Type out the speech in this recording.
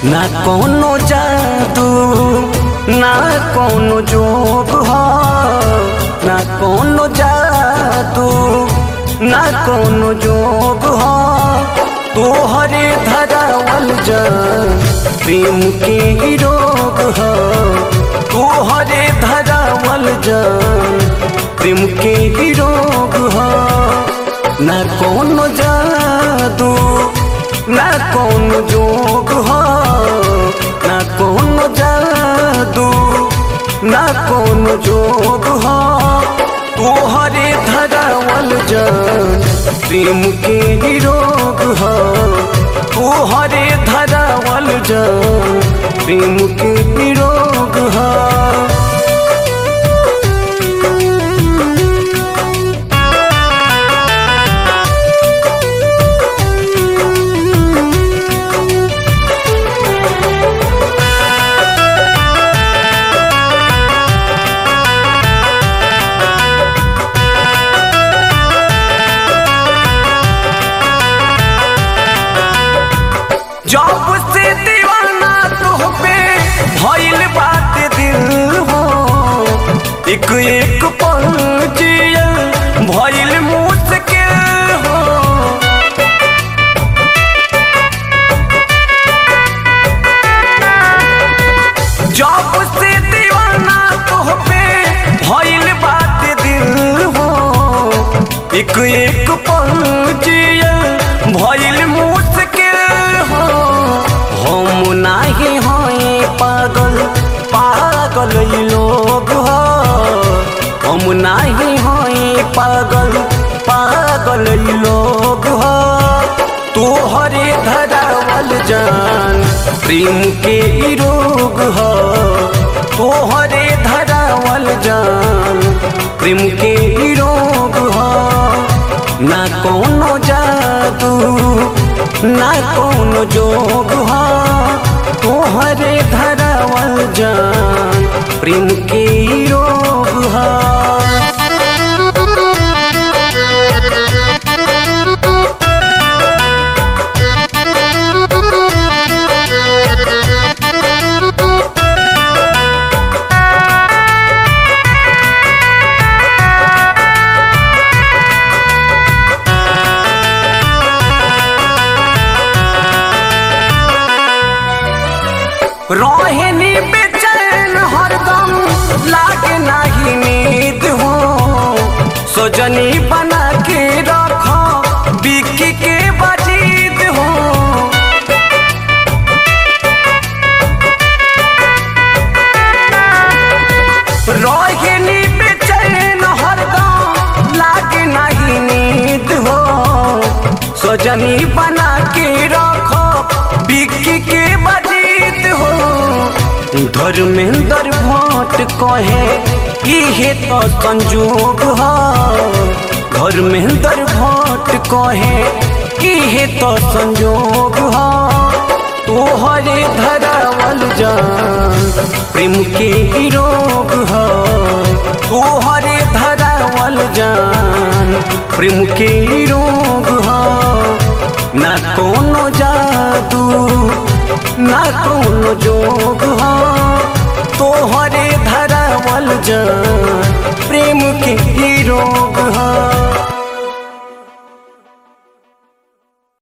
ना कोनो जादू ना कोनो जोग हो, ना कोनो जादू ना कोनो जोग हो, तोहरे धरावल जान प्रेम के ही रोग हो, तोहरे धरावल जान प्रेम के ही रोग हो। ना कोनो जादू ना कोनो जोग हो, ना कोनो जादू ना कोनो जोग हो, तोहरे धरावल जान प्रेम के ही रोग हो, तोहरे धरावल जान प्रेम के ही रोग हो। जब से दीवाना तोहपे भइल बात दिल हो, एक एक पल जियल भइल मुश्किल हो। जब से दीवाना तोहपे भइल बात दिल हो, एक एक पल जियल भइल मुश्किल हो। हम नाही होए पागल पागल ई लोग हो, हम नाही होए पागल पागल ई लोग हो, तोहरे धरावल जान प्रेम के ई रोग हो, तोहरे धरावल जान प्रेम के ई रोग हो। ना कोनो जादू ना कोनो जोग हो, तोहरे धरावल जान प्रेम के रोग हो। रोहिणी बेचैन हरदम लागे नाही नींद हो, सजनी बना के रखो बिक्की के बजीद हो। रोहिणी बेचैन हरदम लागे नाही नींद हो, सजनी बना के रखो बिक्की के बजीद हो। धर्मेंद्र भट्ट कहे इहे तो संजोग हो, धर्मेंद्र भट्ट कहे इहे तो संजोग हो, तोहरे धरावल जान प्रेम के ही रोग हो, तोहरे धरावल जान प्रेम के ही रोग हो। ना कोनो जादू ना कोनो जोग हो, तोहरे धरावल जान प्रेम के ही रोग